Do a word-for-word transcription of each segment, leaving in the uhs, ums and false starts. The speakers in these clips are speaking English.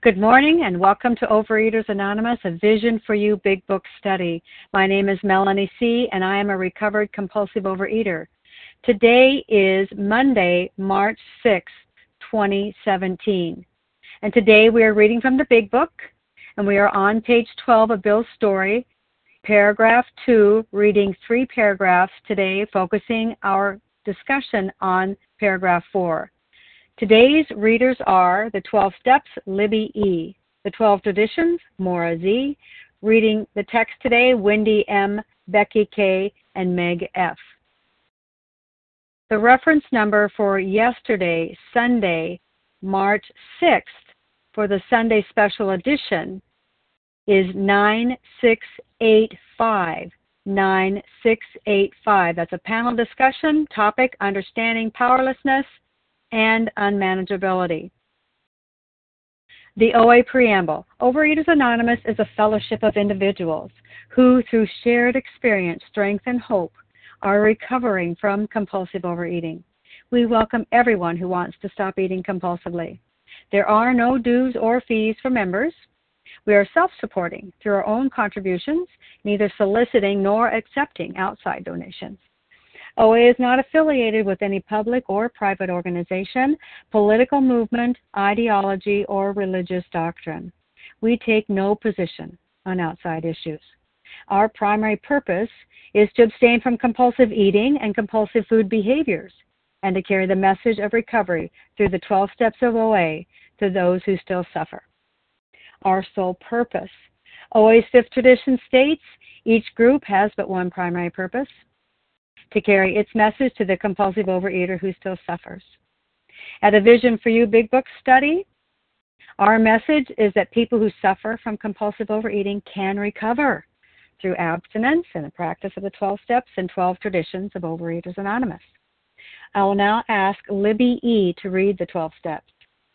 Good morning and welcome to Overeaters Anonymous, a Vision for You Big Book study. My name is Melanie C. and I am a recovered compulsive overeater. Today is Monday, March sixth, twenty seventeen. And today we are reading from the Big Book and we are on page twelve of Bill's story, paragraph two, reading three paragraphs today, focusing our discussion on paragraph four. Today's readers are the twelve Steps, Libby E., the twelve Traditions, Maura Z., reading the text today, Wendy M., Becky K., and Meg F. The reference number for yesterday, Sunday, March sixth, for the Sunday special edition is nine six eight five. nine six eight five. That's a panel discussion, topic, understanding powerlessness and unmanageability. The O A Preamble. Overeaters Anonymous is a fellowship of individuals who, through shared experience, strength, and hope, are recovering from compulsive overeating. We welcome everyone who wants to stop eating compulsively. There are no dues or fees for members. We are self-supporting through our own contributions, neither soliciting nor accepting outside donations. O A is not affiliated with any public or private organization, political movement, ideology, or religious doctrine. We take no position on outside issues. Our primary purpose is to abstain from compulsive eating and compulsive food behaviors and to carry the message of recovery through the twelve steps of O A to those who still suffer. Our sole purpose. O A's fifth tradition states each group has but one primary purpose: to carry its message to the compulsive overeater who still suffers. At a Vision for You Big Book study, our message is that people who suffer from compulsive overeating can recover through abstinence and the practice of the twelve steps and twelve traditions of Overeaters Anonymous. I will now ask Libby E. to read the twelve steps.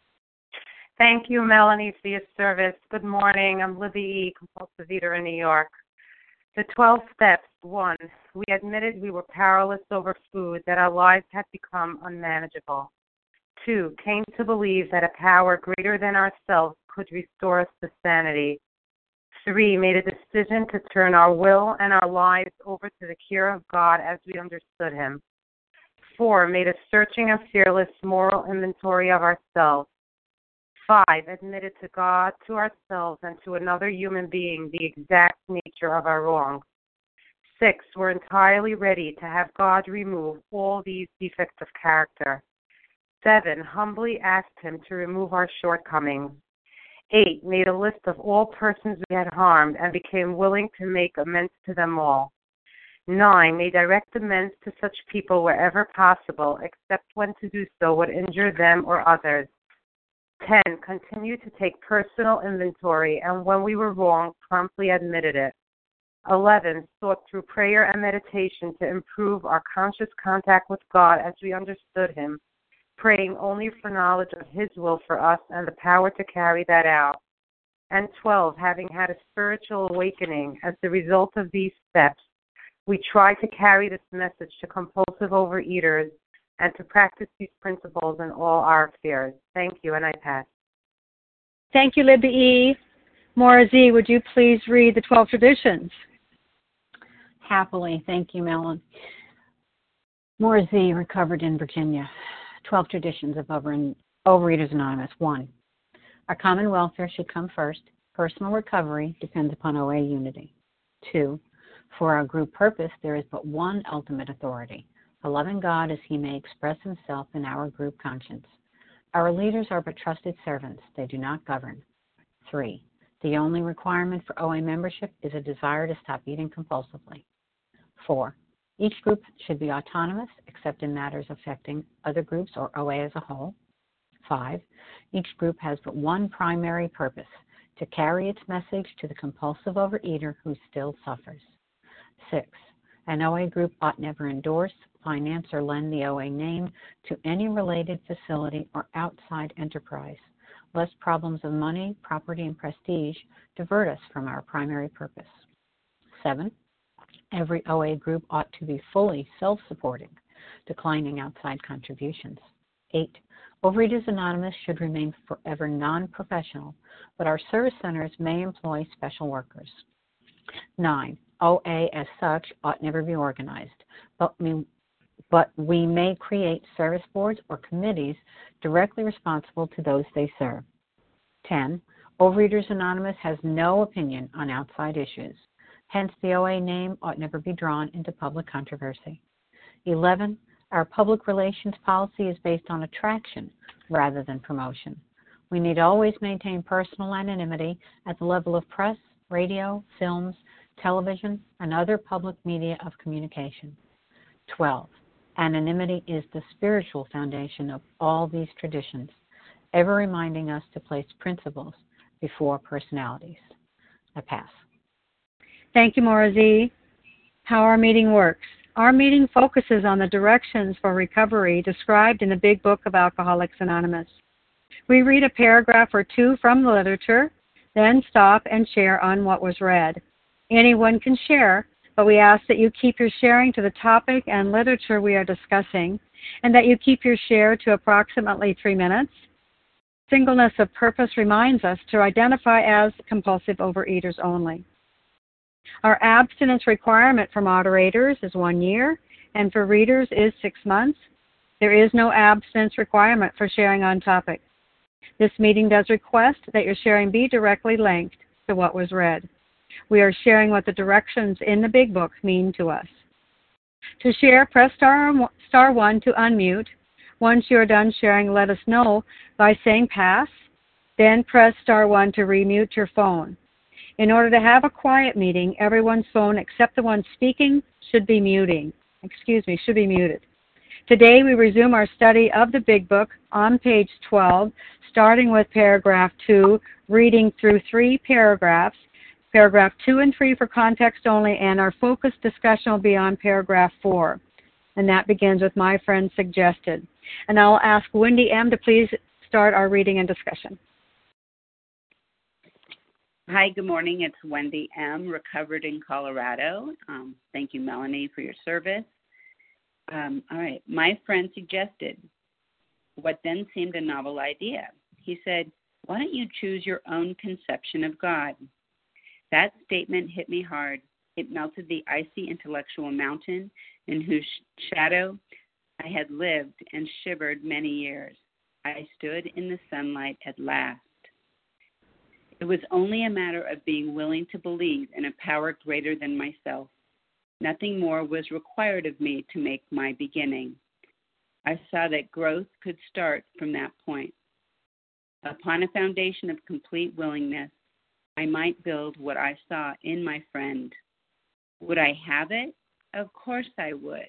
Thank you, Melanie, for your service. Good morning. I'm Libby E., compulsive eater in New York. The twelve steps. One, we admitted we were powerless over food, that our lives had become unmanageable. Two, came to believe that a power greater than ourselves could restore us to sanity. Three, made a decision to turn our will and our lives over to the care of God as we understood Him. Four, made a searching and fearless moral inventory of ourselves. Five, admitted to God, to ourselves, and to another human being the exact nature of our wrongs. Six, we're entirely ready to have God remove all these defects of character. Seven, humbly asked Him to remove our shortcomings. Eight, made a list of all persons we had harmed and became willing to make amends to them all. Nine, made direct amends to such people wherever possible, except when to do so would injure them or others. Ten, continued to take personal inventory, and when we were wrong, promptly admitted it. Eleven, sought through prayer and meditation to improve our conscious contact with God as we understood Him, praying only for knowledge of His will for us and the power to carry that out. And twelve, having had a spiritual awakening as the result of these steps, we try to carry this message to compulsive overeaters and to practice these principles in all our affairs. Thank you, and I pass. Thank you, Libby E. Maura Z., would you please read the twelve traditions? Happily. Thank you, Melon. Maura Z., recovered in Virginia. twelve Traditions of Overeaters Anonymous. One, our common welfare should come first. Personal recovery depends upon O A unity. Two, for our group purpose, there is but one ultimate authority: a loving God as He may express Himself in our group conscience. Our leaders are but trusted servants. They do not govern. Three, the only requirement for O A membership is a desire to stop eating compulsively. Four, each group should be autonomous except in matters affecting other groups or O A as a whole. Five, each group has but one primary purpose: to carry its message to the compulsive overeater who still suffers. Six, an O A group ought never endorse, finance, or lend the O A name to any related facility or outside enterprise, lest problems of money, property, and prestige divert us from our primary purpose. Seven, every O A group ought to be fully self-supporting, declining outside contributions. Eight, Overeaters Anonymous should remain forever non-professional, but our service centers may employ special workers. Nine, O A as such ought never be organized, but we, but we may create service boards or committees directly responsible to those they serve. Ten, Overeaters Anonymous has no opinion on outside issues. Hence, the O A name ought never be drawn into public controversy. Eleven, our public relations policy is based on attraction rather than promotion. We need always maintain personal anonymity at the level of press, radio, films, television, and other public media of communication. Twelve, anonymity is the spiritual foundation of all these traditions, ever reminding us to place principles before personalities. I pass. Thank you, Maura Z. How our meeting works. Our meeting focuses on the directions for recovery described in the Big Book of Alcoholics Anonymous. We read a paragraph or two from the literature, then stop and share on what was read. Anyone can share, but we ask that you keep your sharing to the topic and literature we are discussing, and that you keep your share to approximately three minutes. Singleness of purpose reminds us to identify as compulsive overeaters only. Our abstinence requirement for moderators is one year, and for readers is six months. There is no abstinence requirement for sharing on topic. This meeting does request that your sharing be directly linked to what was read. We are sharing what the directions in the Big Book mean to us. To share, press star, star one to unmute. Once you are done sharing, let us know by saying pass. Then press star one to remute your phone. In order to have a quiet meeting, everyone's phone except the one speaking should be muting. Excuse me, should be muted. Today we resume our study of the Big Book on page twelve, starting with paragraph two, reading through three paragraphs. Paragraph two and three for context only, and our focused discussion will be on paragraph four. And that begins with my friend suggested. And I'll ask Wendy M. to please start our reading and discussion. Hi, good morning. It's Wendy M., recovered in Colorado. Um, thank you, Melanie, for your service. Um, all right. My friend suggested what then seemed a novel idea. He said, why don't you choose your own conception of God? That statement hit me hard. It melted the icy intellectual mountain in whose shadow I had lived and shivered many years. I stood in the sunlight at last. It was only a matter of being willing to believe in a power greater than myself. Nothing more was required of me to make my beginning. I saw that growth could start from that point. Upon a foundation of complete willingness, I might build what I saw in my friend. Would I have it? Of course I would.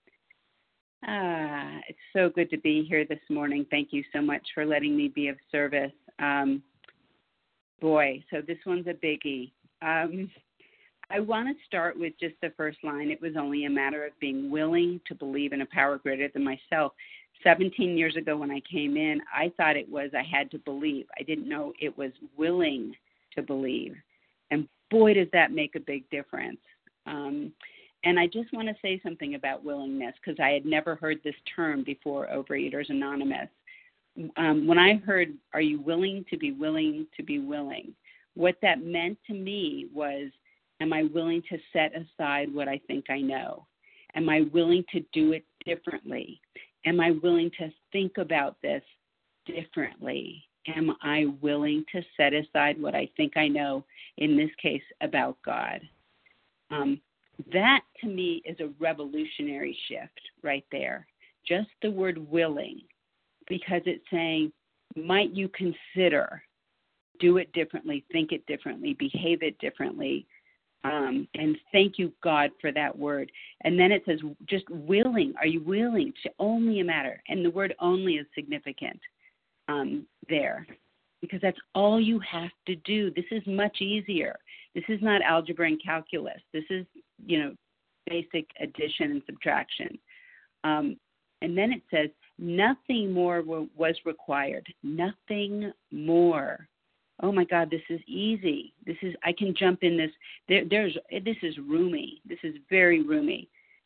Ah, it's so good to be here this morning. Thank you so much for letting me be of service. Um, boy, so this one's a biggie. Um, I want to start with just the first line. It was only a matter of being willing to believe in a power greater than myself. seventeen years ago when I came in, I thought it was I had to believe. I didn't know it was willing to believe. And boy, does that make a big difference. Um, and I just want to say something about willingness because I had never heard this term before Overeaters Anonymous. Um, when I heard, are you willing to be willing to be willing? What that meant to me was, am I willing to set aside what I think I know? Am I willing to do it differently? Am I willing to think about this differently? Am I willing to set aside what I think I know, in this case, about God? Um, that, to me, is a revolutionary shift right there. Just the word willing, because it's saying, might you consider, do it differently, think it differently, behave it differently, um, and thank you, God, for that word. And then it says, just willing. Are you willing? To only a matter. And the word only is significant. Um, there, because that's all you have to do. This is much easier. This is not algebra and calculus. This is, you know, basic addition and subtraction. Um, and then it says, nothing more w- was required. Nothing more. Oh my God, this is easy. This is, I can jump in this. There, there's, this is roomy. This is very roomy.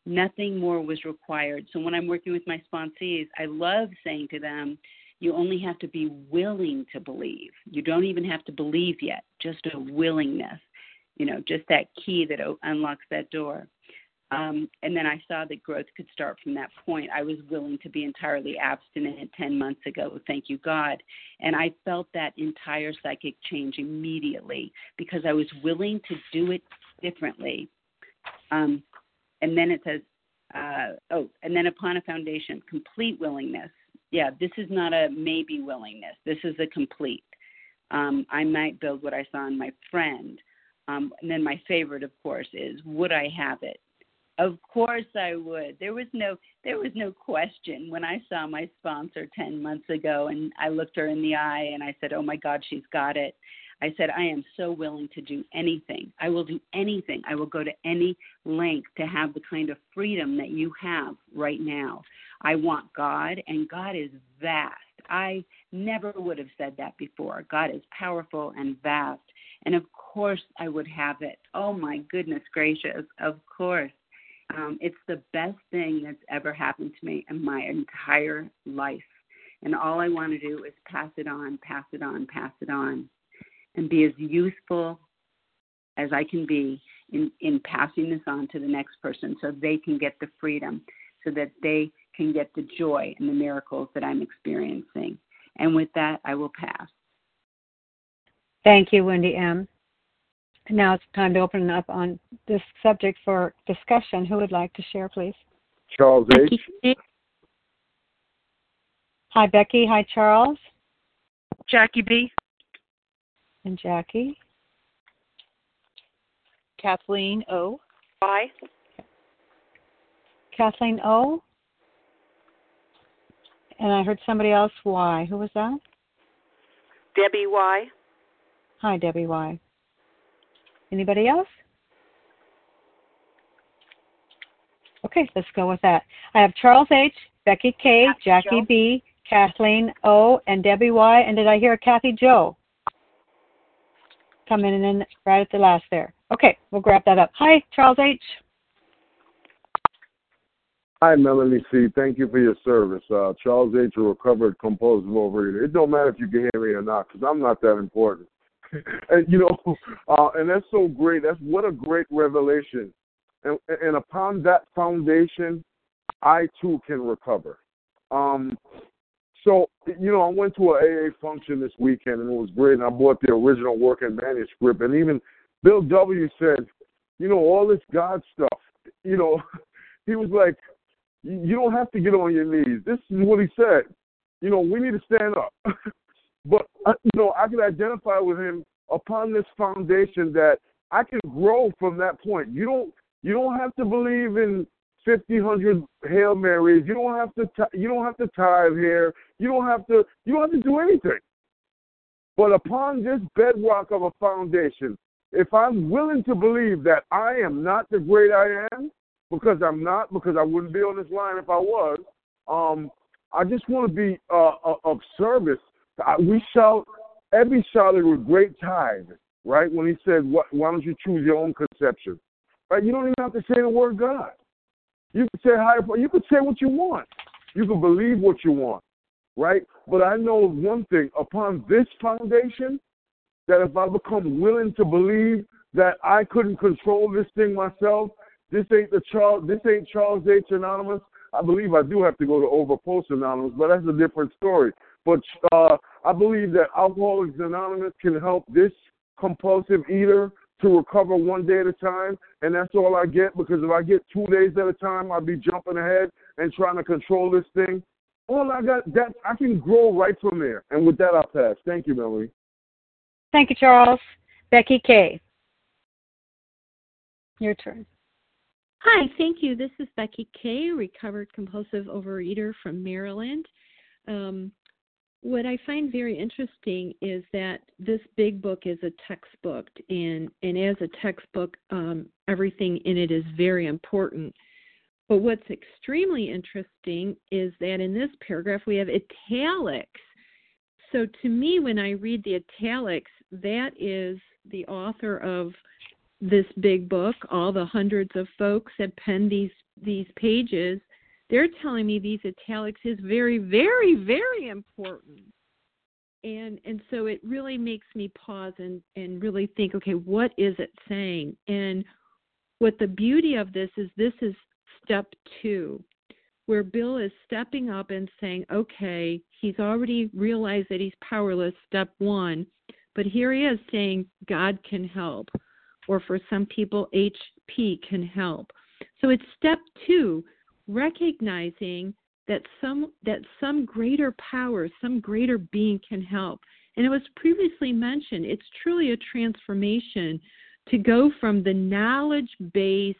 Nothing more was required. So when I'm working with my sponsees, I love saying to them, you only have to be willing to believe. You don't even have to believe yet, just a willingness, you know, just that key that unlocks that door. Um, and then I saw that growth could start from that point. I was willing to be entirely abstinent ten months ago, thank you, God. And I felt that entire psychic change immediately because I was willing to do it differently. Um, and then it says, uh, oh, and then upon a foundation, complete willingness. Yeah, this is not a maybe willingness. This is a complete. Um, I might build what I saw in my friend. Um, and then my favorite, of course, is would I have it? Of course I would. There was no there was no question when I saw my sponsor ten months ago and I looked her in the eye and I said, oh, my God, she's got it. I said, I am so willing to do anything. I will do anything. I will go to any length to have the kind of freedom that you have right now. I want God, and God is vast. I never would have said that before. God is powerful and vast. And, of course, I would have it. Oh, my goodness gracious, of course. Um, it's the best thing that's ever happened to me in my entire life. And all I want to do is pass it on, pass it on, pass it on, and be as useful as I can be in, in passing this on to the next person so they can get the freedom, so that they can get the joy and the miracles that I'm experiencing. And with that, I will pass. Thank you, Wendy M. Now it's time to open up on this subject for discussion. Who would like to share, please? Charles H. Hi, Becky. Hi, Charles. Jackie B. And Jackie. Kathleen O. Y. Kathleen O. And I heard somebody else Y. Who was that? Debbie Y. Hi, Debbie Y. Anybody else? Okay, let's go with that. I have Charles H., Becky K., Jackie Joe. B., Kathleen O., and Debbie Y. And did I hear Kathy Joe? Come in and then right at the last there. Okay, we'll grab that up. Hi, Charles H. Hi, Melanie C. Thank you for your service. Uh, Charles H., a recovered compulsive overeater. It don't matter if you can hear me or not, because I'm not that important. And, you know, uh, and that's so great. That's what a great revelation. And, and upon that foundation, I, too, can recover. Um, so, you know, I went to an A A function this weekend, and it was great, and I bought the original working manuscript. And even Bill W. said, you know, all this God stuff, you know, he was like, you don't have to get on your knees. This is what he said. You know, we need to stand up. But, uh, you know, I can identify with him upon this foundation that I can grow from that point. You don't you don't have to believe in fifty, one hundred Hail Marys. You don't have to t- you don't have to tithe here. You don't have to you don't have to do anything. But upon this bedrock of a foundation, if I'm willing to believe that I am not the great I am, because I'm not, because I wouldn't be on this line if I was, um, I just want to be uh, of service. We shout, Ebby shouted with great tithe, right? When he said, what, why don't you choose your own conception? Right? You don't even have to say the word God. You can say higher, you can say what you want. You can believe what you want, right? But I know one thing, upon this foundation, that if I become willing to believe that I couldn't control this thing myself, this ain't the Charles, this ain't Charles H. Anonymous. I believe I do have to go to Overpost Anonymous, but that's a different story. But uh, I believe that Alcoholics Anonymous can help this compulsive eater to recover one day at a time, and that's all I get, because if I get two days at a time, I'll be jumping ahead and trying to control this thing. All I got, that I can grow right from there. And with that, I'll pass. Thank you, Melanie. Thank you, Charles. Becky K. Your turn. Hi, thank you. This is Becky K., recovered compulsive overeater from Maryland. Um, what I find very interesting is that this big book is a textbook, and, and as a textbook, um, everything in it is very important. But what's extremely interesting is that in this paragraph we have italics. So to me, when I read the italics, that is the author of this big book, all the hundreds of folks that penned these these pages, they're telling me these italics is very, very, very important. And and so it really makes me pause and, and really think, okay, what is it saying? And what the beauty of this is, this is step two, where Bill is stepping up and saying, okay, he's already realized that he's powerless, step one, but here he is saying God can help, or for some people, H P can help. So it's step two, recognizing that some that some greater power, some greater being can help. And it was previously mentioned, it's truly a transformation to go from the knowledge-based,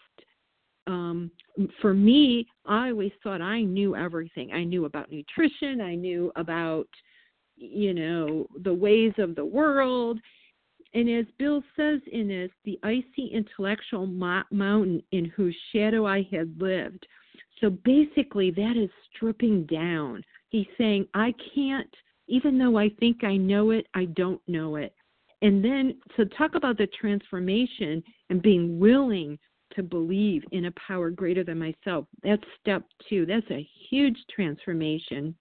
um, for me, I always thought I knew everything. I knew about nutrition, I knew about, you know, the ways of the world. And as Bill says in this, the icy intellectual mo- mountain in whose shadow I had lived. So basically, that is stripping down. He's saying, I can't, even though I think I know it, I don't know it. And then to talk about the transformation and being willing to believe in a power greater than myself, that's step two. That's a huge transformation.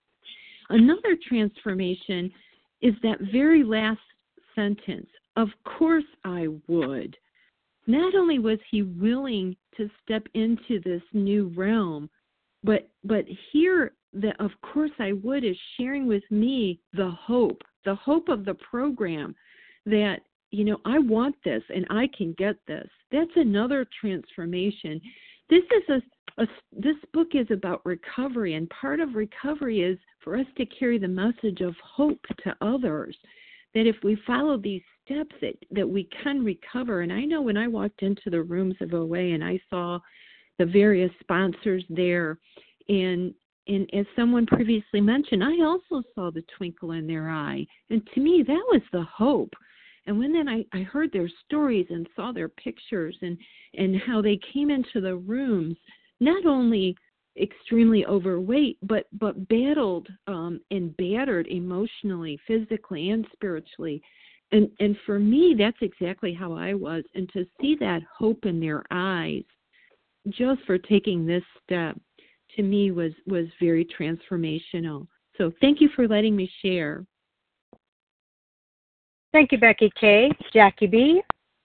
Another transformation is that very last sentence, of course I would. Not only was he willing to step into this new realm, but but here the of course I would is sharing with me the hope, the hope of the program that, you know, I want this and I can get this. That's another transformation. This is a, a this book is about recovery, and part of recovery is for us to carry the message of hope to others, that if we follow these steps that, that we can recover. And I know when I walked into the rooms of O A and I saw the various sponsors there, and and as someone previously mentioned, I also saw the twinkle in their eye. And to me, that was the hope. And when then I, I heard their stories and saw their pictures and, and how they came into the rooms, not only extremely overweight, but but battled um, and battered emotionally, physically, and spiritually. And and for me, that's exactly how I was. And to see that hope in their eyes, just for taking this step, to me was, was very transformational. So thank you for letting me share. Thank you, Becky K. Jackie B.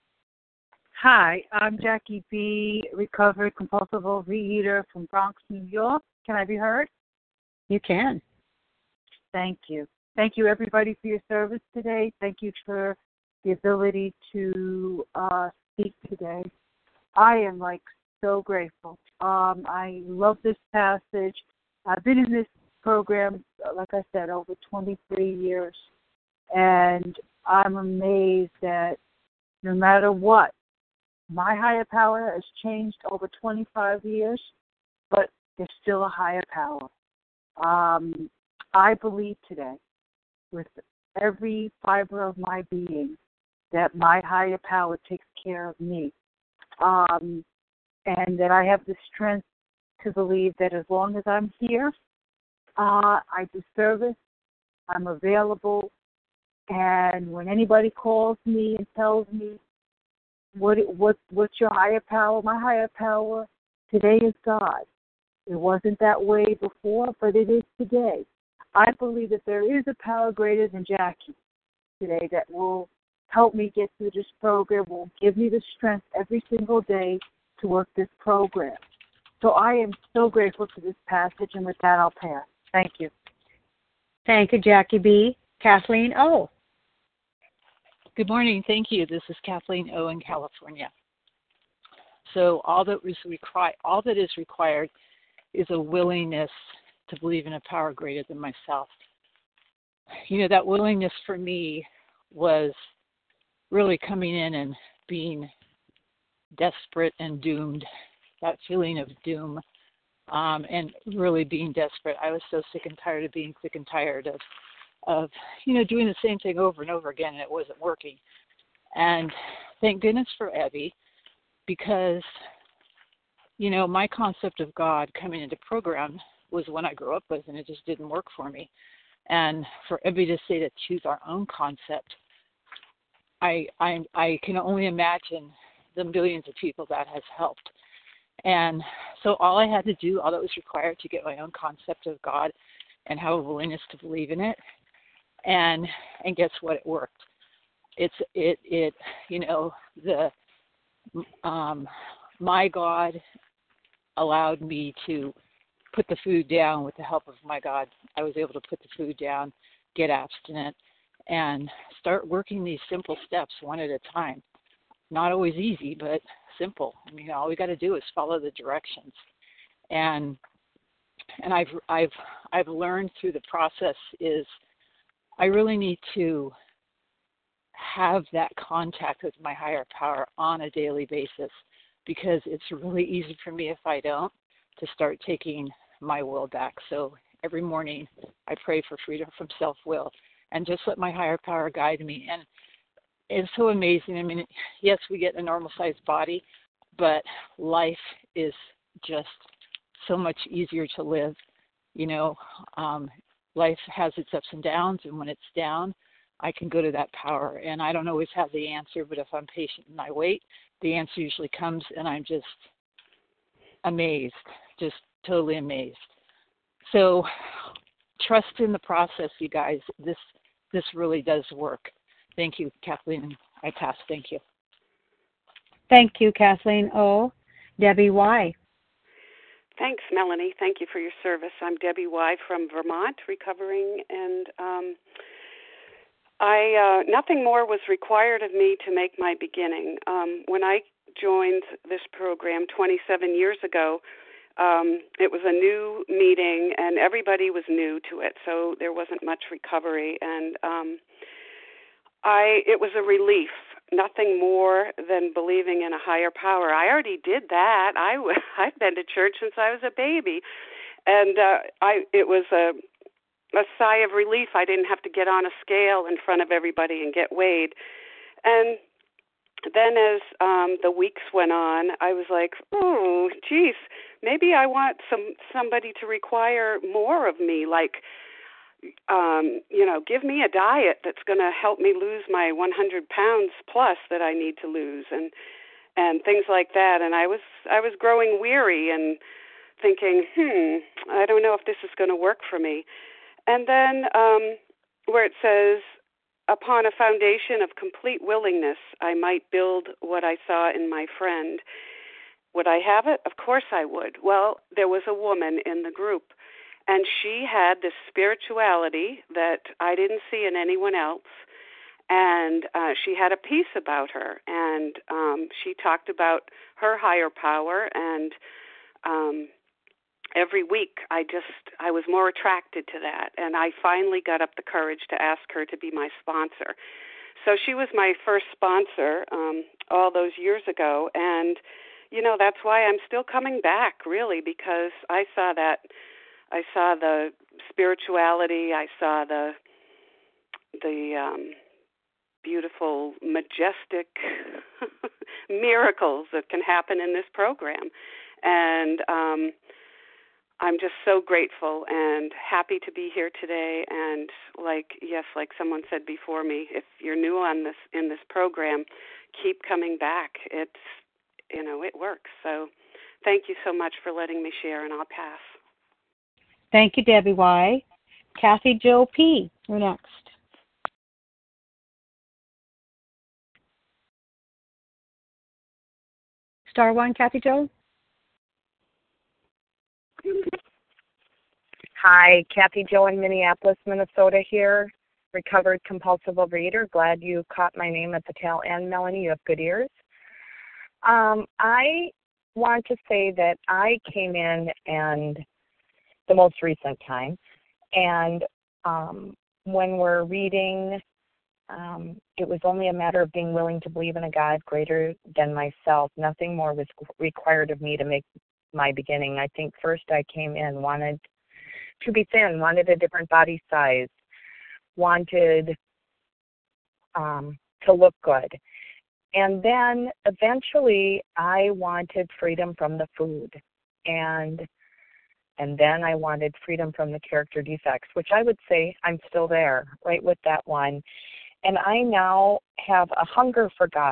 Hi, I'm Jackie B., recovered compulsive overeater from Bronx, New York. Can I be heard? You can. Thank you. Thank you, everybody, for your service today. Thank you for the ability to uh, speak today. I am, like, so grateful. Um, I love this passage. I've been in this program, like I said, over twenty-three years, and I'm amazed that no matter what, my higher power has changed over twenty-five years, but there's still a higher power. Um, I believe today, with every fiber of my being, that my higher power takes care of me, um, and that I have the strength to believe that as long as I'm here, uh, I do service, I'm available, and when anybody calls me and tells me, What what what's your higher power? My higher power today is God. It wasn't that way before, but it is today. I believe that there is a power greater than Jackie today that will help me get through this program, will give me the strength every single day to work this program. So I am so grateful for this passage, and with that, I'll pass. Thank you. Thank you, Jackie B. Kathleen O. Good morning. Thank you. This is Kathleen O. in California. So all that was required, all that is required, is a willingness to believe in a power greater than myself. You know, that willingness for me was really coming in and being desperate and doomed. That feeling of doom, um, and really being desperate. I was so sick and tired of being sick and tired of. of, you know, doing the same thing over and over again, and it wasn't working. And thank goodness for Evie, because, you know, my concept of God coming into program was one I grew up with, and it just didn't work for me. And for Evie to say to choose our own concept, I I, I can only imagine the millions of people that has helped. And so all I had to do, all that was required to get my own concept of God and have a willingness to believe in it. And and guess what? It worked. It's it it you know the um, my God allowed me to put the food down with the help of my God. I was able to put the food down, get abstinent, and start working these simple steps one at a time. Not always easy, but simple. I mean, all we got to do is follow the directions. And and I've I've I've learned through the process is I really need to have that contact with my higher power on a daily basis, because it's really easy for me if I don't to start taking my will back. So every morning I pray for freedom from self-will and just let my higher power guide me. And it's so amazing. I mean, yes, we get a normal-sized body, but life is just so much easier to live. You know, um, life has its ups and downs, and when it's down, I can go to that power. And I don't always have the answer, but if I'm patient and I wait, the answer usually comes, and I'm just amazed, just totally amazed. So trust in the process, you guys. This this really does work. Thank you, Kathleen. I pass. Thank you. Thank you, Kathleen O. Debbie Y. Thanks, Melanie. Thank you for your service. I'm Debbie Y. from Vermont, recovering, and um, I uh, nothing more was required of me to make my beginning. Um, when I joined this program twenty-seven years ago, um, it was a new meeting, and everybody was new to it, so there wasn't much recovery, and um, I it was a relief. Nothing more than believing in a higher power. I already did that. I, I've been to church since I was a baby, and uh, I it was a a sigh of relief. I didn't have to get on a scale in front of everybody and get weighed. And then as um, the weeks went on, I was like, oh, geez, maybe I want some somebody to require more of me, like, um, you know, give me a diet that's going to help me lose my one hundred pounds plus that I need to lose, and and things like that. And I was I was growing weary and thinking, hmm, I don't know if this is going to work for me. And then um, where it says, upon a foundation of complete willingness, I might build what I saw in my friend. Would I have it? Of course I would. Well, there was a woman in the group, and she had this spirituality that I didn't see in anyone else, and uh, she had a peace about her, and um, she talked about her higher power, and um, every week I just, I was more attracted to that, and I finally got up the courage to ask her to be my sponsor. So she was my first sponsor um, all those years ago, and, you know, that's why I'm still coming back, really, because I saw that, I saw the spirituality, I saw the, the um, beautiful, majestic miracles that can happen in this program, and um I'm just so grateful and happy to be here today. And like, yes, like someone said before me, if you're new on this, in this program, keep coming back. It's, you know, it works. So thank you so much for letting me share, and I'll pass. Thank you, Debbie Y. Kathy Jo P. You're next. Star one, Kathy Jo. Hi, Kathy Jo in Minneapolis, Minnesota here, recovered compulsive overeater. Glad you caught my name at the tail end, Melanie. You have good ears. Um, I want to say that I came in and the most recent time, and um, when we're reading, um, it was only a matter of being willing to believe in a God greater than myself. Nothing more was required of me to make my beginning. I think first I came in, wanted to be thin, wanted a different body size, wanted um, to look good. And then eventually I wanted freedom from the food. And and then I wanted freedom from the character defects, which I would say I'm still there, right with that one. And I now have a hunger for God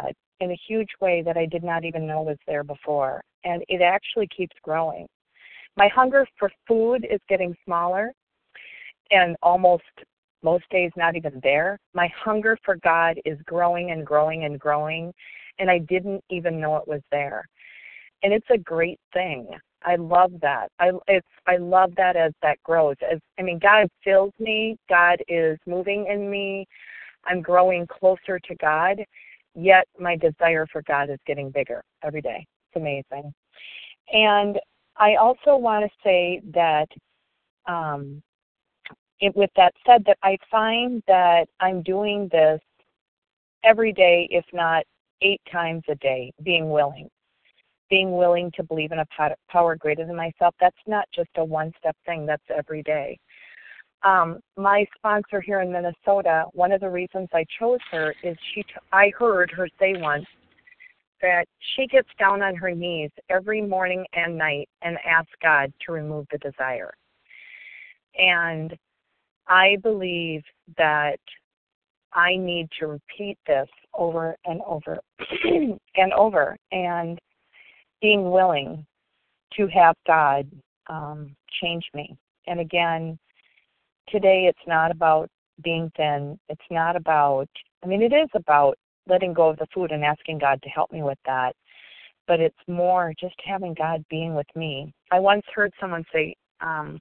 in a huge way that I did not even know was there before. And it actually keeps growing. My hunger for food is getting smaller and almost most days not even there. My hunger for God is growing and growing and growing, and I didn't even know it was there. And it's a great thing. I love that. I it's I love that as that grows. As I mean, God fills me. God is moving in me. I'm growing closer to God, yet my desire for God is getting bigger every day. It's amazing. And I also want to say that um, it, with that said, that I find that I'm doing this every day, if not eight times a day, being willing. Being willing to believe in a power greater than myself. That's not just a one-step thing. That's every day. Um, my sponsor here in Minnesota, one of the reasons I chose her is she. T- I heard her say once that she gets down on her knees every morning and night and asks God to remove the desire. And I believe that I need to repeat this over and over and over. And being willing to have God um, change me. And again, today it's not about being thin. It's not about, I mean, it is about letting go of the food and asking God to help me with that. But it's more just having God being with me. I once heard someone say, um,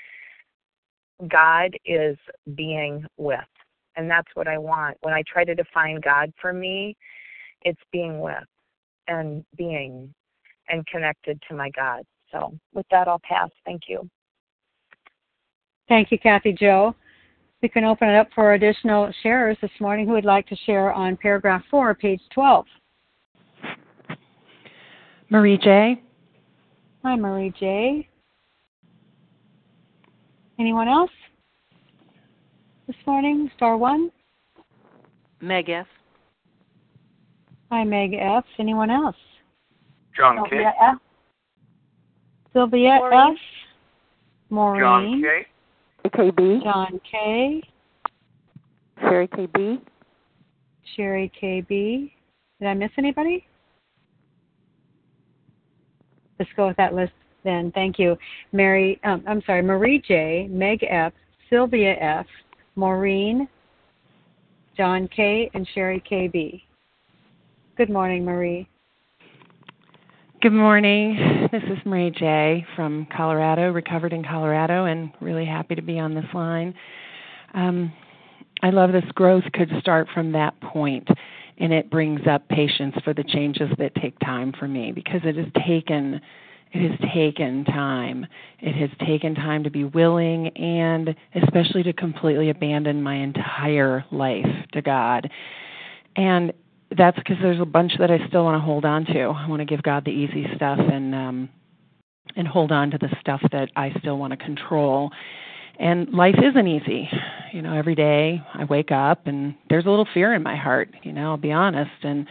God is being with. And that's what I want. When I try to define God for me, it's being with and being and connected to my God. So with that, I'll pass. Thank you. Thank you, Kathy Jo. We can open it up for additional sharers this morning who would like to share on paragraph four, page twelve. Marie J. Hi, Marie J. Anyone else this morning? Star one. Meg F. Hi, Meg F. Anyone else? John K. Sylvia F. Sylvia Maureen. F. Maureen. John K. K B. John K. Sherry K B. Sherry K B. Did I miss anybody? Let's go with that list then. Thank you. Mary, um, I'm sorry, Marie J., Meg F., Sylvia F., Maureen, John K., and Sherry K B. Good morning, Marie. Good morning. This is Marie J. from Colorado, recovered in Colorado, and really happy to be on this line. Um, I love this growth could start from that point, and it brings up patience for the changes that take time for me, because it has taken it has taken time. It has taken time to be willing, and especially to completely abandon my entire life to God. And that's because there's a bunch that I still want to hold on to. I want to give God the easy stuff and um, and hold on to the stuff that I still want to control. And life isn't easy. You know, every day I wake up and there's a little fear in my heart, you know, I'll be honest. And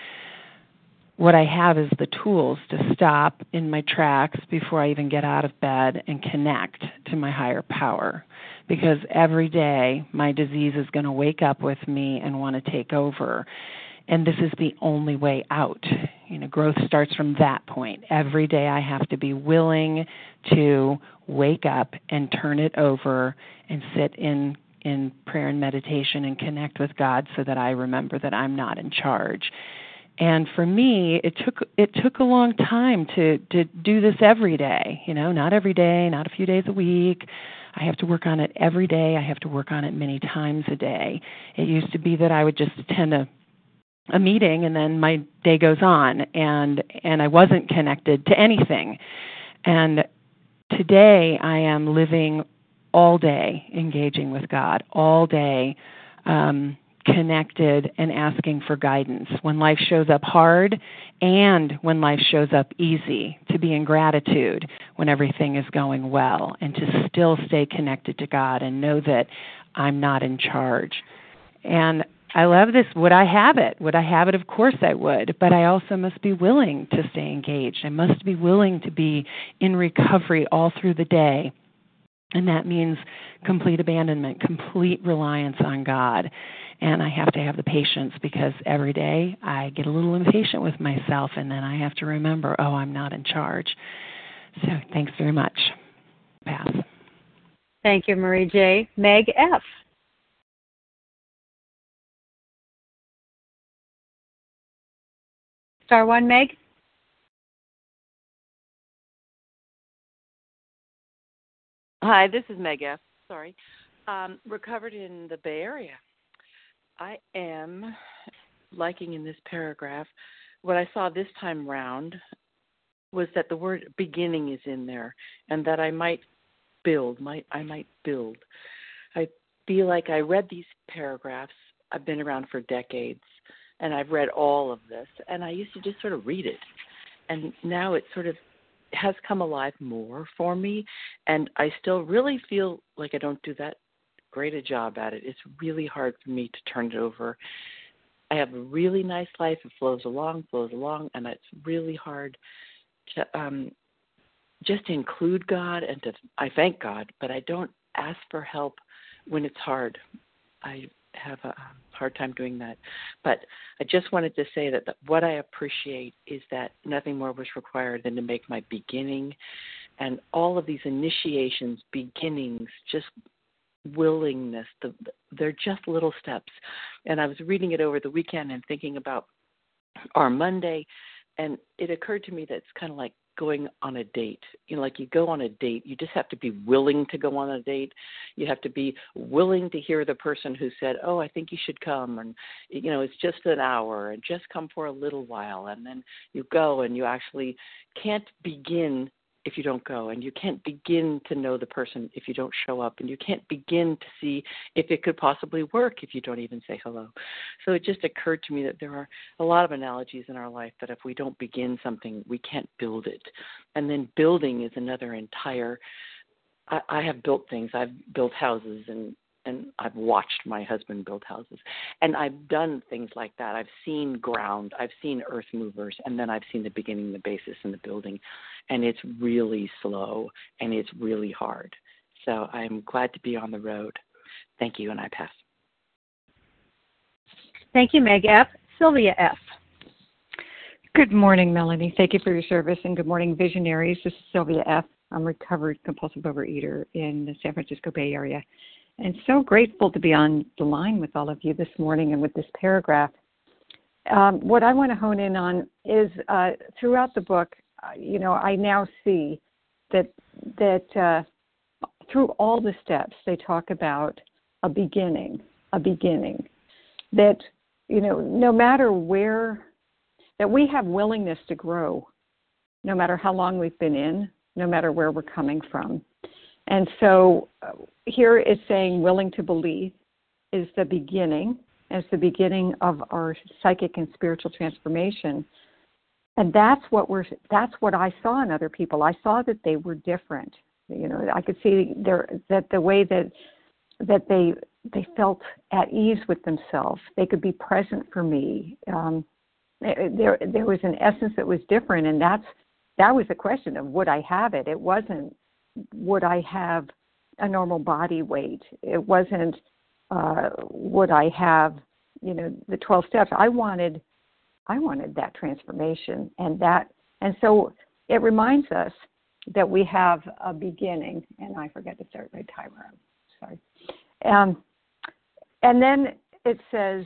what I have is the tools to stop in my tracks before I even get out of bed and connect to my higher power. Because every day my disease is going to wake up with me and want to take over. And this is the only way out. You know, growth starts from that point. Every day I have to be willing to wake up and turn it over and sit in, in prayer and meditation and connect with God so that I remember that I'm not in charge. And for me, it took it took a long time to, to do this every day. You know, not every day, not a few days a week. I have to work on it every day. I have to work on it many times a day. It used to be that I would just attend a a meeting and then my day goes on and and I wasn't connected to anything. And today I am living all day engaging with God, all day um, connected and asking for guidance when life shows up hard and when life shows up easy, to be in gratitude when everything is going well and to still stay connected to God and know that I'm not in charge. And I love this. Would I have it? Would I have it? Of course I would. But I also must be willing to stay engaged. I must be willing to be in recovery all through the day. And that means complete abandonment, complete reliance on God. And I have to have the patience because every day I get a little impatient with myself, and then I have to remember, oh, I'm not in charge. So thanks very much. Pass. Thank you, Marie J. Meg F. Star one, Meg. Hi, this is Meg F. Sorry. Um, recovered in the Bay Area. I am liking in this paragraph, what I saw this time round was that the word beginning is in there, and that I might build, might I might build. I feel like I read these paragraphs. I've been around for decades, and I've read all of this, and I used to just sort of read it. And now it sort of has come alive more for me, and I still really feel like I don't do that great a job at it. It's really hard for me to turn it over. I have a really nice life. It flows along, flows along, and it's really hard to um, just include God and to, I thank God, but I don't ask for help when it's hard. I have a hard time doing that. But I just wanted to say that what I appreciate is that nothing more was required than to make my beginning, and all of these initiations, beginnings, just willingness, the, they're just little steps. And I was reading it over the weekend and thinking about our Monday, and it occurred to me that it's kind of like going on a date. You know, like you go on a date, you just have to be willing to go on a date. You have to be willing to hear the person who said, oh, I think you should come, and, you know, it's just an hour, and just come for a little while. And then you go, and you actually can't begin if you don't go, and you can't begin to know the person if you don't show up, and you can't begin to see if it could possibly work if you don't even say hello. So it just occurred to me that there are a lot of analogies in our life that if we don't begin something, we can't build it. And then building is another entire, I, I have built things. I've built houses, and and I've watched my husband build houses. And I've done things like that. I've seen ground, I've seen earth movers, and then I've seen the beginning, the basis, and the building. And it's really slow, and it's really hard. So I'm glad to be on the road. Thank you, and I pass. Thank you, Meg F. Sylvia F. Good morning, Melanie. Thank you for your service, and good morning, visionaries. This is Sylvia F. I'm a recovered compulsive overeater in the San Francisco Bay Area. And so grateful to be on the line with all of you this morning and with this paragraph. Um, what I want to hone in on is uh, throughout the book, uh, you know, I now see that that uh, through all the steps they talk about a beginning, a beginning. That, you know, no matter where, that we have willingness to grow, no matter how long we've been in, no matter where we're coming from. And so uh, here it's saying willing to believe is the beginning, as the beginning of our psychic and spiritual transformation. And that's what we're that's what I saw in other people. I saw that they were different. You know, I could see there that the way that that they they felt at ease with themselves. They could be present for me. Um, there there was an essence that was different, and that's that was the question of would I have it? It wasn't would I have a normal body weight? It wasn't, uh, would I have, you know, the twelve steps? I wanted, I wanted that transformation, and that, and so it reminds us that we have a beginning. And I forgot to start my timer. I'm sorry. Um, and then it says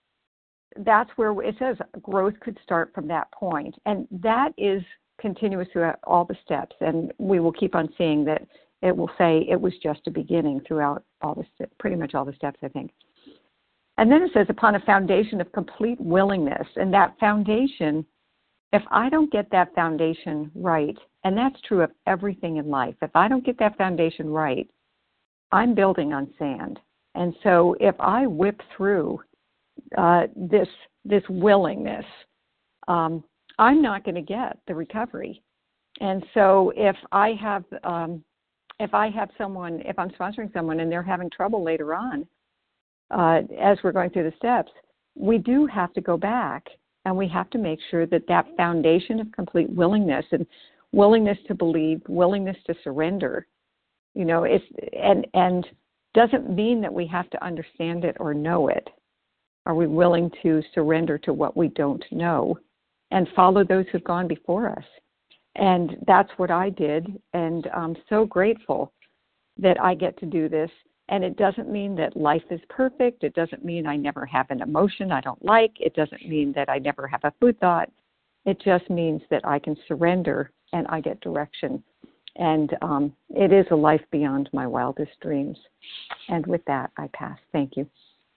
that's where it says growth could start from that point, and that is continuous throughout all the steps, and we will keep on seeing that it will say it was just a beginning throughout all the st- pretty much all the steps, I think. And then it says upon a foundation of complete willingness, and that foundation, if I don't get that foundation right, and that's true of everything in life, if I don't get that foundation right, I'm building on sand. And so if I whip through uh, this this willingness, um, I'm not going to get the recovery. And so if I have um, if I have someone, if I'm sponsoring someone and they're having trouble later on, uh, as we're going through the steps, we do have to go back and we have to make sure that that foundation of complete willingness and willingness to believe, willingness to surrender, you know, it's, and, and doesn't mean that we have to understand it or know it. Are we willing to surrender to what we don't know and follow those who've gone before us? And that's what I did, and I'm so grateful that I get to do this. And it doesn't mean that life is perfect. It doesn't mean I never have an emotion I don't like. It doesn't mean that I never have a food thought. It just means that I can surrender and I get direction. And um, it is a life beyond my wildest dreams. And with that, I pass. Thank you.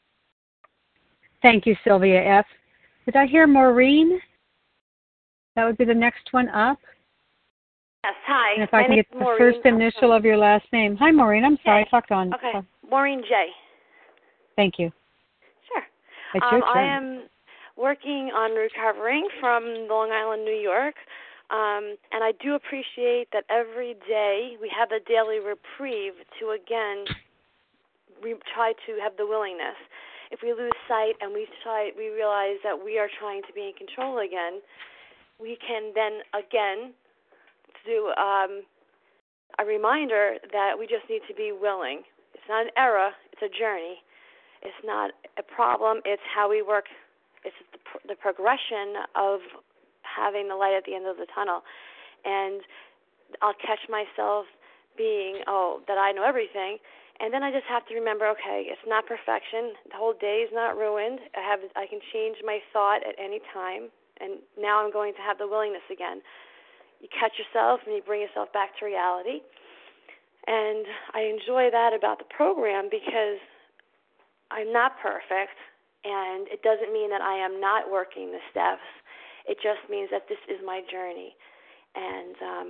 Thank you, Sylvia F. Did I hear Maureen? That would be the next one up. Yes, hi. And if I My can get the Maureen. first initial of your last name. Hi, Maureen. I'm sorry. I talked on. Okay, Maureen J. Thank you. Sure. It's um, your turn. I am working on recovering from Long Island, New York. Um, and I do appreciate that every day we have a daily reprieve to, again, we try to have the willingness. If we lose sight and we try, we realize that we are trying to be in control again, we can then, again, do um, a reminder that we just need to be willing. It's not an era, it's a journey. It's not a problem, it's how we work. It's the, the progression of having the light at the end of the tunnel. And I'll catch myself being, oh, that I know everything. And then I just have to remember, okay, it's not perfection. The whole day is not ruined. I have, I can change my thought at any time. And now I'm going to have the willingness again. You catch yourself and you bring yourself back to reality. And I enjoy that about the program because I'm not perfect. And it doesn't mean that I am not working the steps. It just means that this is my journey. And um,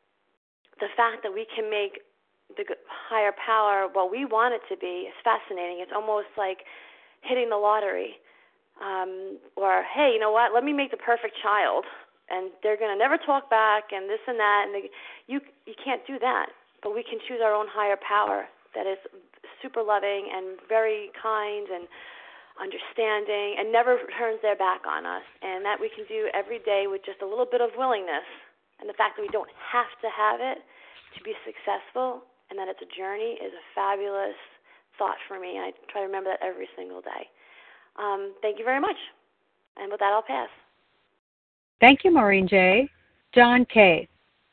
the fact that we can make the higher power what we want it to be is fascinating. It's almost like hitting the lottery. Um, or, hey, you know what, let me make the perfect child. And they're going to never talk back and this and that. And they, you, you can't do that. But we can choose our own higher power that is super loving and very kind and understanding and never turns their back on us, and that we can do every day with just a little bit of willingness, and the fact that we don't have to have it to be successful, and that it's a journey is a fabulous thought for me. I try to remember that every single day. Um, thank you very much, and with that I'll pass. Thank you, Maureen J. John K.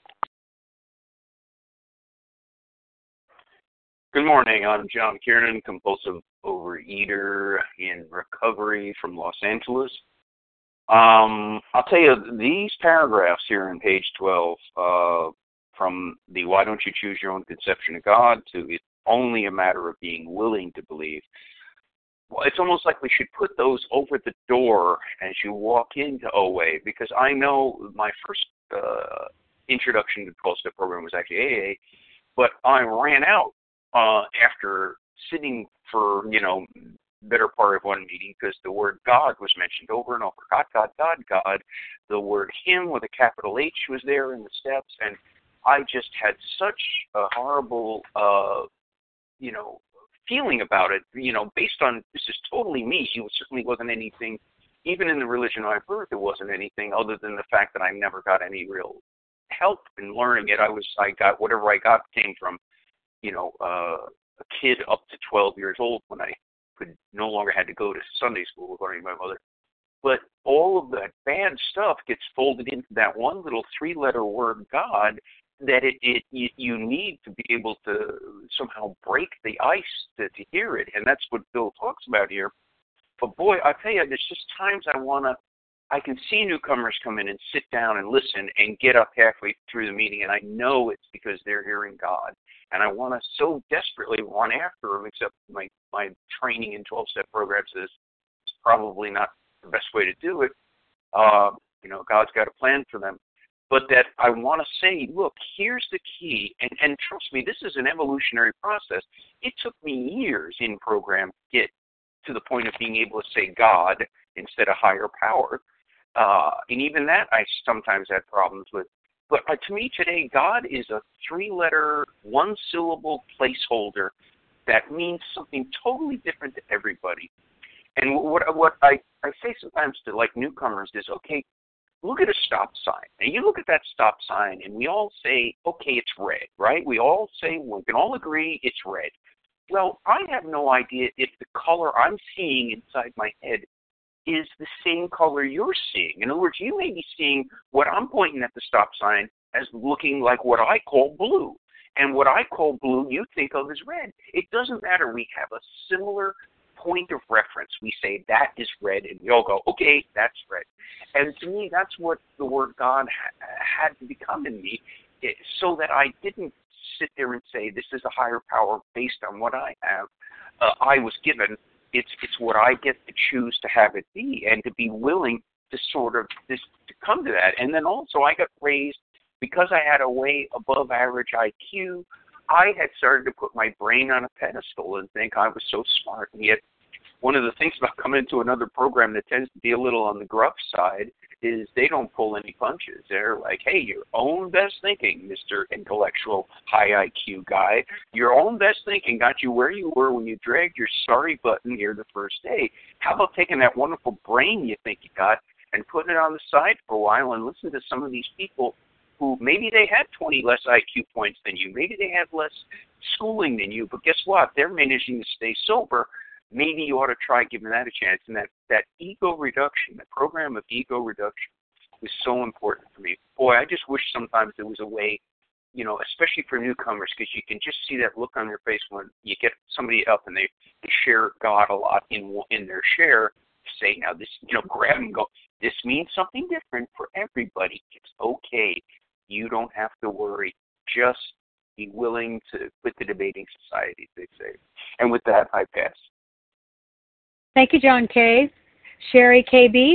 Good morning. I'm John Kiernan, compulsive overeater in recovery from Los Angeles. Um, I'll tell you, these paragraphs here in page twelve, uh, from the why don't you choose your own conception of God to it's only a matter of being willing to believe, well, it's almost like we should put those over the door as you walk into O A, because I know my first uh, introduction to the twelve-step program was actually A A, but I ran out Uh, after sitting for, you know, better part of one meeting because the word God was mentioned over and over. God, God, God, God. The word Him with a capital H was there in the steps, and I just had such a horrible, uh, you know, feeling about it, you know, based on this is totally me. It certainly wasn't anything, even in the religion I birthed, it wasn't anything other than the fact that I never got any real help in learning it. I was, I got, whatever I got came from, you know, uh, a kid up to twelve years old when I could no longer had to go to Sunday school according to my mother. But all of that bad stuff gets folded into that one little three-letter word, God, that it, it you, you need to be able to somehow break the ice to, to hear it. And that's what Bill talks about here. But boy, I tell you, there's just times I want to, I can see newcomers come in and sit down and listen and get up halfway through the meeting, and I know it's because they're hearing God. And I want to so desperately run after them, except my, my training in twelve-step programs is probably not the best way to do it. Uh, you know, God's got a plan for them. But that I want to say, look, here's the key. And, and trust me, this is an evolutionary process. It took me years in program to get to the point of being able to say God instead of higher power. Uh, and even that I sometimes had problems with. But uh, to me today, God is a three-letter, one-syllable placeholder that means something totally different to everybody. And what what I, I say sometimes to like newcomers is, okay, look at a stop sign. And you look at that stop sign, and we all say, okay, it's red, right? We all say, we can all agree it's red. Well, I have no idea if the color I'm seeing inside my head is the same color you're seeing. In other words, you may be seeing what I'm pointing at the stop sign as looking like what I call blue. And what I call blue, you think of as red. It doesn't matter. We have a similar point of reference. We say that is red, and we all go, okay, that's red. And to me, that's what the Word God ha- had to become in me, it, so that I didn't sit there and say, this is a higher power based on what I have. Uh, I was given. It's it's what I get to choose to have it be, and to be willing to sort of this to come to that. And then also, I got raised because I had a way above average I Q. I had started to put my brain on a pedestal and think I was so smart. And yet, one of the things about coming into another program that tends to be a little on the gruff side is they don't pull any punches. They're like, hey, your own best thinking, Mister Intellectual High I Q guy, your own best thinking got you where you were when you dragged your sorry button here the first day. How about taking that wonderful brain you think you got and putting it on the side for a while and listen to some of these people who maybe they had twenty less I Q points than you, maybe they have less schooling than you, but guess what? They're managing to stay sober. Maybe you ought to try giving that a chance. And that, that ego reduction, the program of ego reduction is so important for me. Boy, I just wish sometimes there was a way, you know, especially for newcomers, because you can just see that look on their face when you get somebody up and they, they share God a lot in in their share. Say, now this, you know, grab and go, this means something different for everybody. It's okay. You don't have to worry. Just be willing to quit the debating society, they say. And with that, I pass. Thank you, John K. Sherry K B.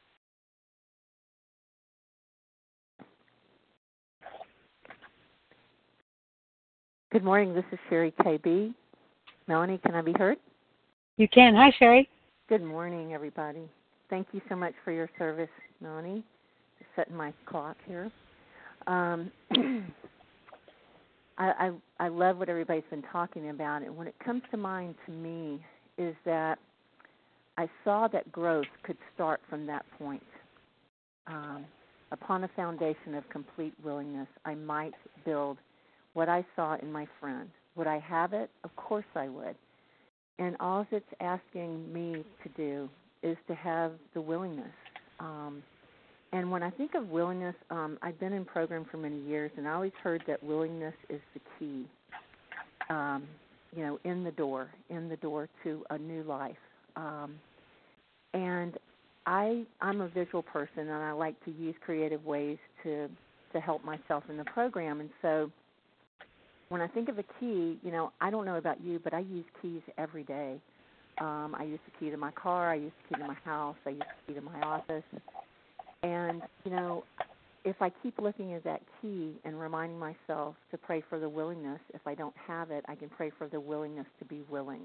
Good morning. This is Sherry K B. Melanie, can I be heard? You can. Hi, Sherry. Good morning, everybody. Thank you so much for your service, Melanie. Just setting my clock here. Um, I, I I love what everybody's been talking about, and when it comes to mind to me is that I saw that growth could start from that point. Um, upon a foundation of complete willingness, I might build what I saw in my friend. Would I have it? Of course I would. And all it's asking me to do is to have the willingness. Um, and when I think of willingness, um, I've been in program for many years, and I always heard that willingness is the key, um, you know, in the door, in the door to a new life. Um, and I, I'm a visual person, and I like to use creative ways to to help myself in the program. And so when I think of a key, you know, I don't know about you, but I use keys every day. Um, I use the key to my car. I use the key to my house. I use the key to my office. And, you know, if I keep looking at that key and reminding myself to pray for the willingness, if I don't have it, I can pray for the willingness to be willing.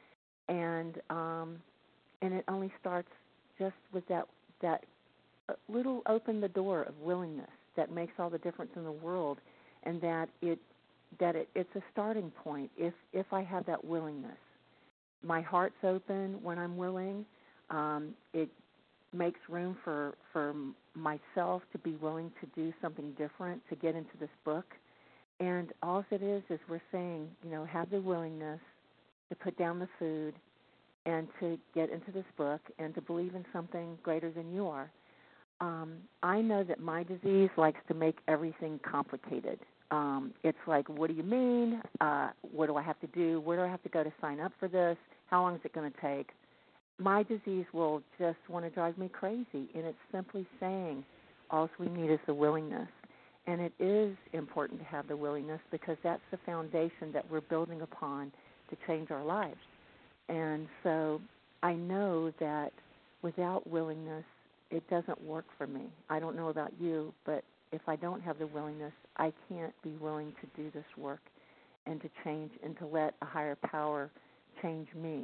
And um, and it only starts just with that that little open the door of willingness that makes all the difference in the world, and that it that it, it's a starting point if if I have that willingness. My heart's open when I'm willing. Um, it makes room for, for myself to be willing to do something different, to get into this book. And all it is is we're saying, you know, have the willingness to put down the food and to get into this book and to believe in something greater than you are. Um, I know that my disease likes to make everything complicated. Um, it's like, what do you mean? Uh, what do I have to do? Where do I have to go to sign up for this? How long is it going to take? My disease will just want to drive me crazy, and it's simply saying all we need is the willingness. And it is important to have the willingness because that's the foundation that we're building upon to change our lives. And so I know that without willingness, it doesn't work for me. I don't know about you, but if I don't have the willingness, I can't be willing to do this work and to change and to let a higher power change me.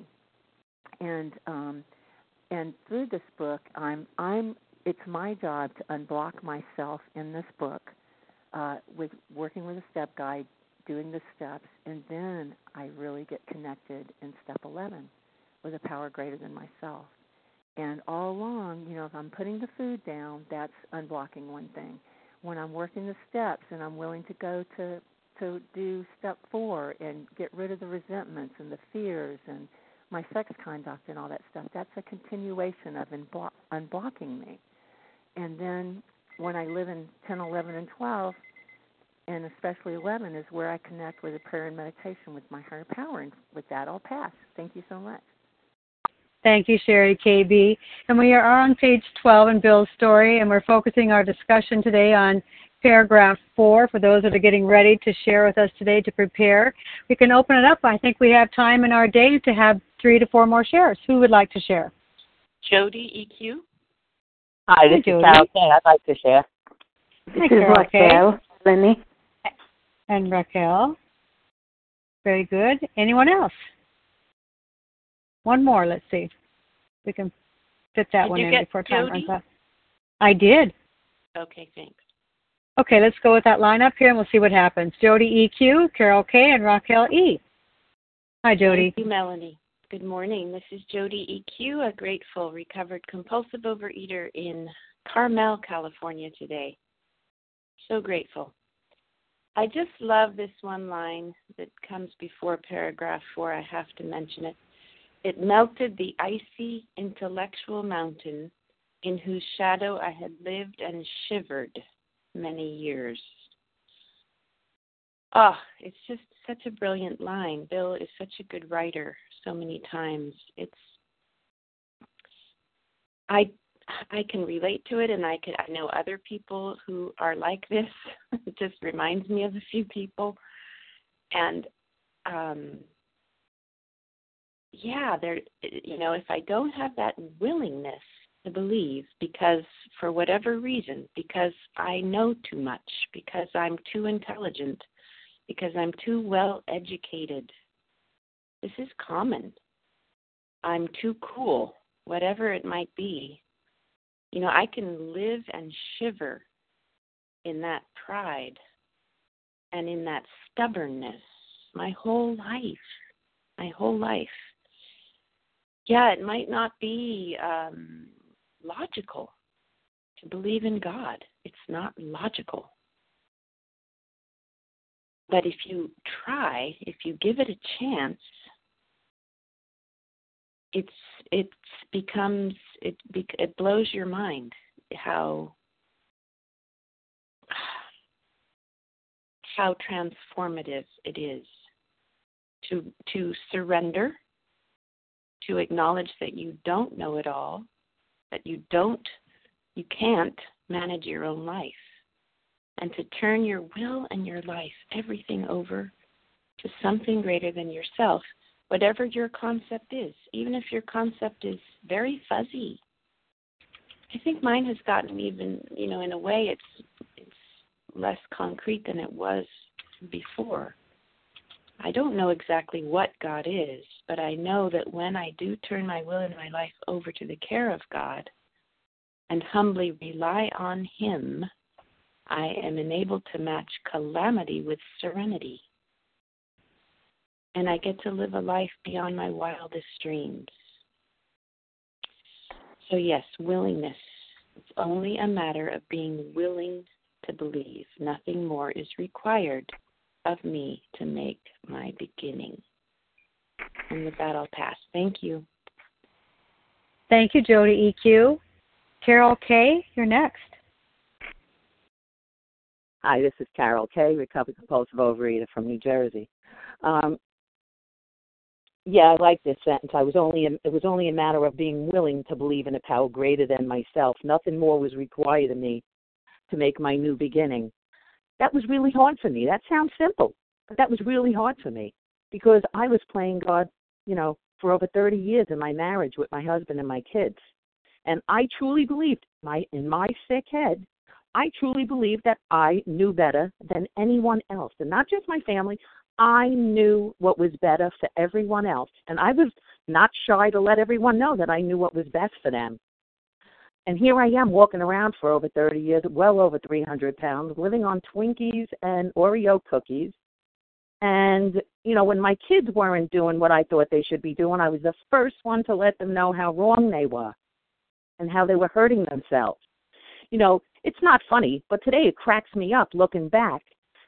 And um, and through this book, I'm I'm. It's my job to unblock myself in this book, uh, with working with a step guide, doing the steps, and then I really get connected in step eleven with a power greater than myself. And all along, you know, if I'm putting the food down, that's unblocking one thing. When I'm working the steps and I'm willing to go to to do step four and get rid of the resentments and the fears and my sex conduct and all that stuff. That's a continuation of unblo- unblocking me. And then when I live in ten, eleven, and twelve, and especially eleven, is where I connect with a prayer and meditation with my higher power. And with that, I'll pass. Thank you so much. Thank you, Sherry K B. And we are on page twelve in Bill's story, and we're focusing our discussion today on paragraph four for those that are getting ready to share with us today to prepare. We can open it up. I think we have time in our day to have three to four more shares. Who would like to share? Jody E Q. Hi, this Hi, is Carol Kay. I'd like to share. Hi, This Carol is Raquel. Lenny. And Raquel. Very good. Anyone else? One more. Let's see. We can fit that Did one you in get before time Jody? runs out. I did. Okay, thanks. Okay, let's go with that lineup here, and we'll see what happens. Jody E Q, Carol K, and Raquel E. Hi, Jody. Thank you, Melanie. Good morning. This is Jody E Q, a grateful, recovered, compulsive overeater in Carmel, California today. So grateful. I just love this one line that comes before paragraph four. I have to mention it. It melted the icy intellectual mountain in whose shadow I had lived and shivered many years. Oh, it's just such a brilliant line. Bill is such a good writer so many times. It's I I can relate to it, and I can I know other people who are like this. It just reminds me of a few people. And um yeah, there you know, if I don't have that willingness to believe, because for whatever reason, because I know too much, because I'm too intelligent, because I'm too well educated. This is common. I'm too cool, whatever it might be. You know, I can live and shiver in that pride and in that stubbornness my whole life, my whole life. Yeah, it might not be um, logical to believe in God. It's not logical. But if you try, if you give it a chance, it's it becomes it it blows your mind how how transformative it is to to surrender, to acknowledge that you don't know it all, that you don't you can't manage your own life, and to turn your will and your life, everything over to something greater than yourself, whatever your concept is, even if your concept is very fuzzy. I think mine has gotten even, you know, in a way it's it's less concrete than it was before. I don't know exactly what God is, but I know that when I do turn my will and my life over to the care of God and humbly rely on Him, I am enabled to match calamity with serenity. And I get to live a life beyond my wildest dreams. So yes, willingness. It's only a matter of being willing to believe. Nothing more is required of me to make my beginning. And with that, I'll pass. Thank you. Thank you, Jody E Q. Carol K., you're next. Hi, this is Carol Kay, recovered compulsive overeater from New Jersey. Um, yeah, I like this sentence. I was only a, it was only a matter of being willing to believe in a power greater than myself. Nothing more was required of me to make my new beginning. That was really hard for me. That sounds simple, but that was really hard for me because I was playing God, you know, for over thirty years in my marriage with my husband and my kids. And I truly believed, my in my sick head, I truly believed that I knew better than anyone else, and not just my family. I knew what was better for everyone else, and I was not shy to let everyone know that I knew what was best for them. And here I am walking around for over thirty years, well over three hundred pounds, living on Twinkies and Oreo cookies. And, you know, when my kids weren't doing what I thought they should be doing, I was the first one to let them know how wrong they were and how they were hurting themselves. You know, it's not funny, but today it cracks me up looking back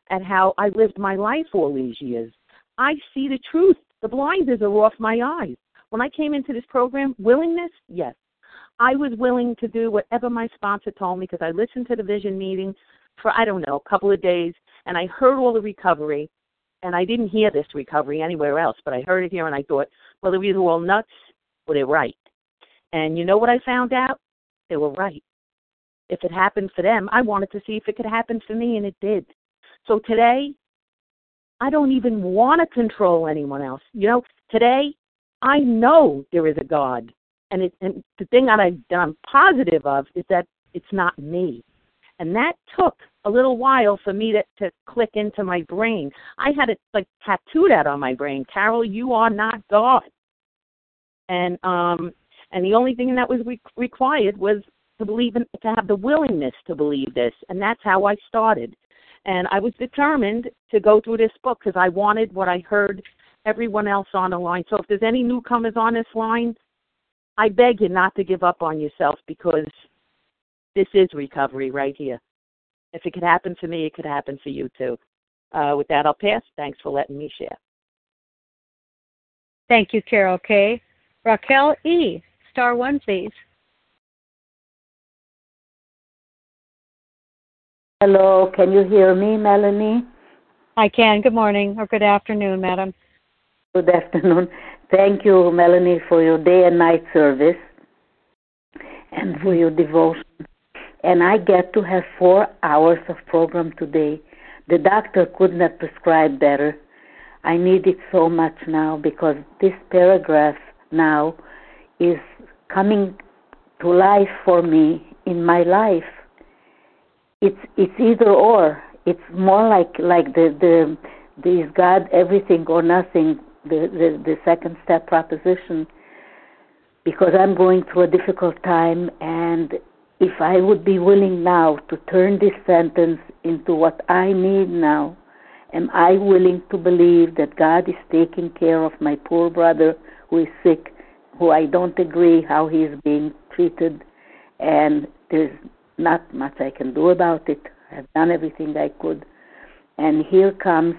at how I lived my life all these years. I see the truth. The blinders are off my eyes. When I came into this program, willingness, yes. I was willing to do whatever my sponsor told me because I listened to the vision meeting for, I don't know, a couple of days, and I heard all the recovery, and I didn't hear this recovery anywhere else, but I heard it here, and I thought, well, they're either all nuts or they're right. And you know what I found out? They were right. If it happened for them, I wanted to see if it could happen for me, and it did. So today, I don't even want to control anyone else. You know, today, I know there is a God. And, it, and the thing that, I, that I'm positive of is that it's not me. And that took a little while for me to, to click into my brain. I had it like tattooed out on my brain. Carol, you are not God. And um, and the only thing that was re- required was to believe in, to have the willingness to believe this. And that's how I started. And I was determined to go through this book because I wanted what I heard everyone else on the line. So if there's any newcomers on this line, I beg you not to give up on yourself because this is recovery right here. If it could happen for me, it could happen for you too. Uh, with that, I'll pass. Thanks for letting me share. Thank you, Carol K. Raquel E., star one, please. Hello, can you hear me, Melanie? I can. Good morning or good afternoon, madam. Good afternoon. Thank you, Melanie, for your day and night service and for your devotion. And I get to have four hours of program today. The doctor could not prescribe better. I need it so much now because this paragraph now is coming to life for me in my life. It's it's either or. It's more like like the the, the is God everything or nothing. The, the the second step proposition. Because I'm going through a difficult time, and if I would be willing now to turn this sentence into what I need now, am I willing to believe that God is taking care of my poor brother who is sick, who I don't agree how he is being treated, and there's not much I can do about it. I've done everything I could. And here comes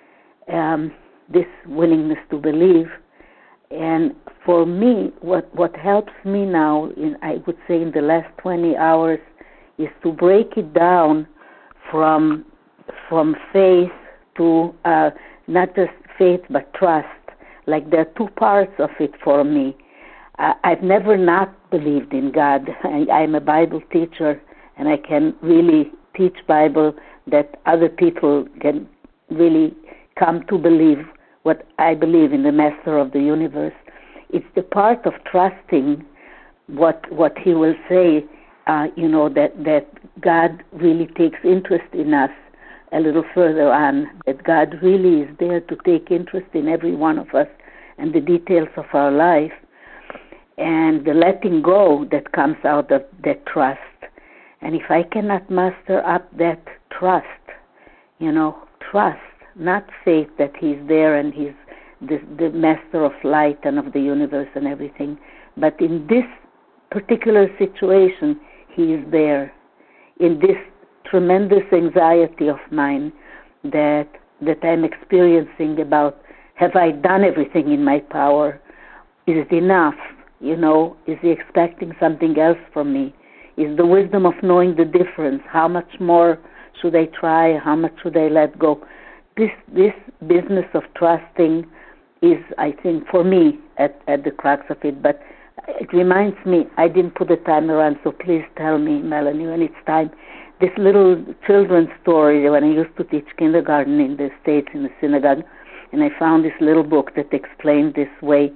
um, this willingness to believe. And for me, what, what helps me now, in I would say in the last twenty hours, is to break it down from from faith to uh, not just faith but trust. Like there are two parts of it for me. Uh, I've never not believed in God. I, I'm a Bible teacher, and I can really teach Bible that other people can really come to believe what I believe in the Master of the universe. It's the part of trusting what what He will say, uh, you know, that, that God really takes interest in us a little further on, that God really is there to take interest in every one of us and the details of our life, and the letting go that comes out of that trust. And if I cannot muster up that trust, you know, trust, not faith that He's there and He's the, the master of light and of the universe and everything, but in this particular situation, He is there. In this tremendous anxiety of mine that that I'm experiencing about, have I done everything in my power? Is it enough? You know, is He expecting something else from me? Is the wisdom of knowing the difference? How much more should I try? How much should I let go? This this business of trusting is, I think, for me, at, at the crux of it. But it reminds me, I didn't put the timer on, so please tell me, Melanie, when it's time. This little children's story, when I used to teach kindergarten in the States, in the synagogue, and I found this little book that explained this way.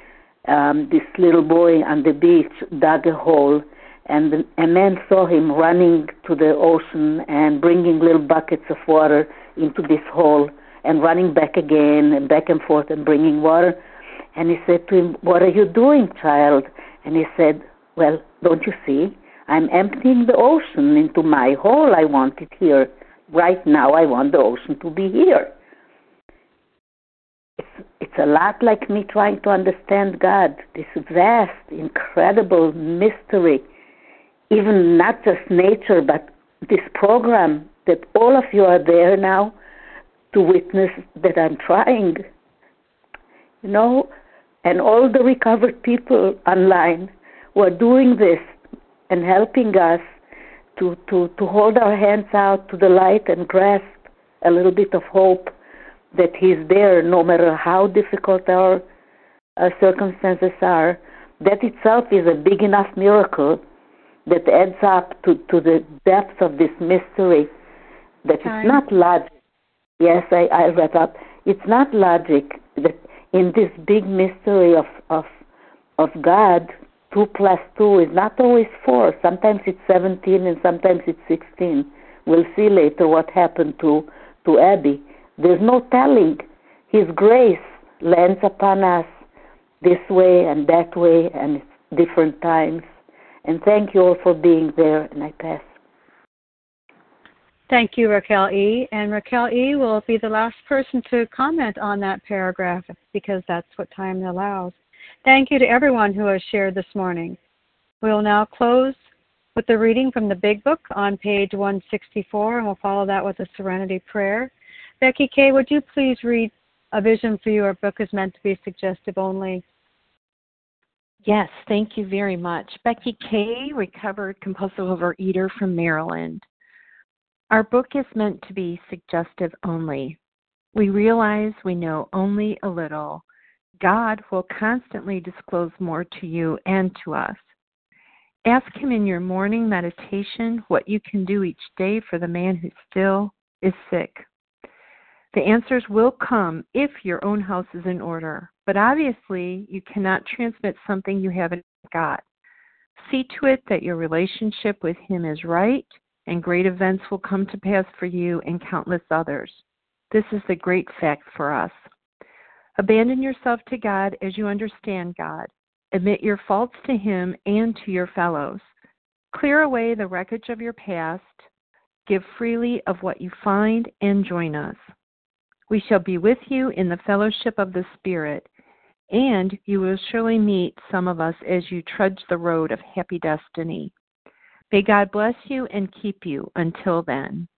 Um, this little boy on the beach dug a hole, and the, a man saw him running to the ocean and bringing little buckets of water into this hole and running back again and back and forth and bringing water. And he said to him, "What are you doing, child?" And he said, "Well, don't you see? I'm emptying the ocean into my hole. I want it here. Right now, I want the ocean to be here." It's, it's a lot like me trying to understand God, this vast, incredible mystery, even not just nature, but this program that all of you are there now, to witness that I'm trying. You know, and all the recovered people online who are doing this and helping us to, to, to hold our hands out to the light and grasp a little bit of hope that He's there no matter how difficult our, our circumstances are. That itself is a big enough miracle that adds up to, to the depth of this mystery that Time. It's not logic. Yes, I, I wrap up. It's not logic that in this big mystery of, of, of God, two plus two is not always four. Sometimes it's seventeen and sometimes it's sixteen. We'll see later what happened to, to Abby. There's no telling. His grace lands upon us this way and that way and different times. And thank you all for being there, and I pass. Thank you, Raquel E. And Raquel E. will be the last person to comment on that paragraph because that's what time allows. Thank you to everyone who has shared this morning. We will now close with the reading from the Big Book on page one sixty-four, and we'll follow that with a Serenity Prayer. Becky K., would you please read A Vision for You? Our book is meant to be suggestive only. Yes, thank you very much. Becky K., recovered compulsive overeater from Maryland. Our book is meant to be suggestive only. We realize we know only a little. God will constantly disclose more to you and to us. Ask Him in your morning meditation what you can do each day for the man who still is sick. The answers will come if your own house is in order, but obviously you cannot transmit something you haven't got. See to it that your relationship with Him is right, and great events will come to pass for you and countless others. This is the great fact for us. Abandon yourself to God as you understand God. Admit your faults to Him and to your fellows. Clear away the wreckage of your past. Give freely of what you find and join us. We shall be with you in the fellowship of the Spirit, and you will surely meet some of us as you trudge the road of happy destiny. May God bless you and keep you until then.